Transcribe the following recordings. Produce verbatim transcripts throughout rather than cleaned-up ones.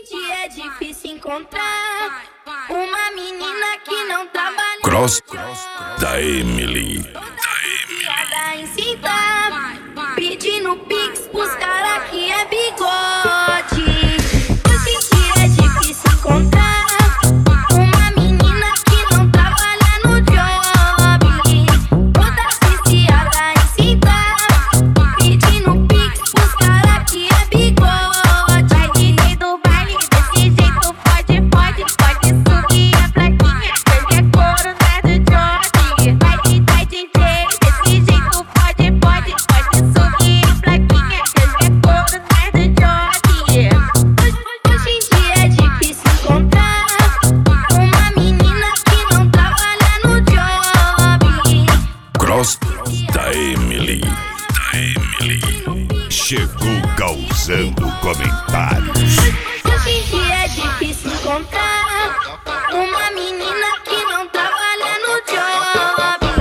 dia é difícil encontrar uma menina que não trabalha. Cross da Emily. Toda em cinta, pedindo pix pros cara que é bigode. Hoje em dia é difícil encontrar uma menina que não trabalha no job. Toda viciada em cinta, pedindo pix pros cara que é bigode. Vai DJ do baile, desse jeito pode, pode, pode subir a plaquinha, porque é couro, não é do job. Vai DJ, DJ, desse jeito pode, pode, pode subir a plaquinha, porque é couro, não é do job. Hoje em dia é difícil encontrar uma menina que não trabalha no job. Cross da Emily. Da Emily. Chegou causando comentários. Hoje em dia é difícil encontrar uma menina que não trabalha no job.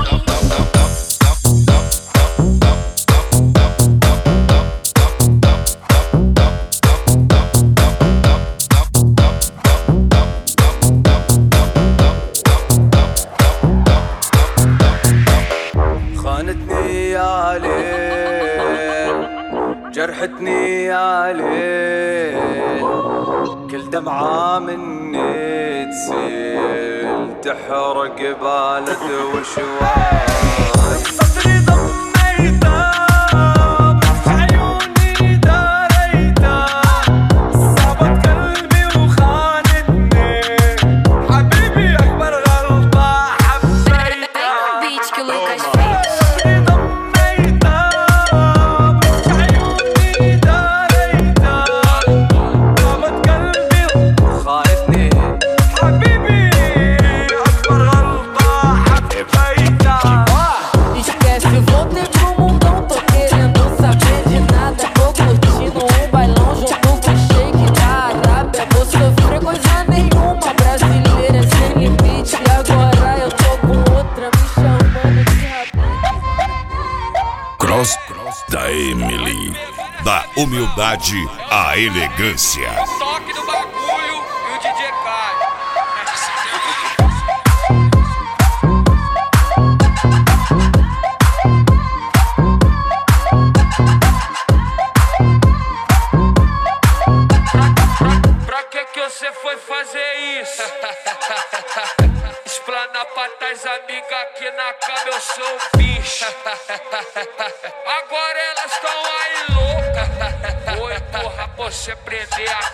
خانتني يا ليل، جرحتني يا ليل، كل دمعة مني تسيل تحرق بالد وشواي. صدري ضميته عيوني داريته، صابت قلبي وخانتني، حبيبي أكبر غلطة حبيته. Beat que o Lucas Cross da Emily. Da humildade à elegância. Toque do bagulho e o D J cai. Pra que que você foi fazer isso? Explana pra tais amigas que na cama eu sou o bicho. Agora elas tão aí louca. Oi, porra, você prender a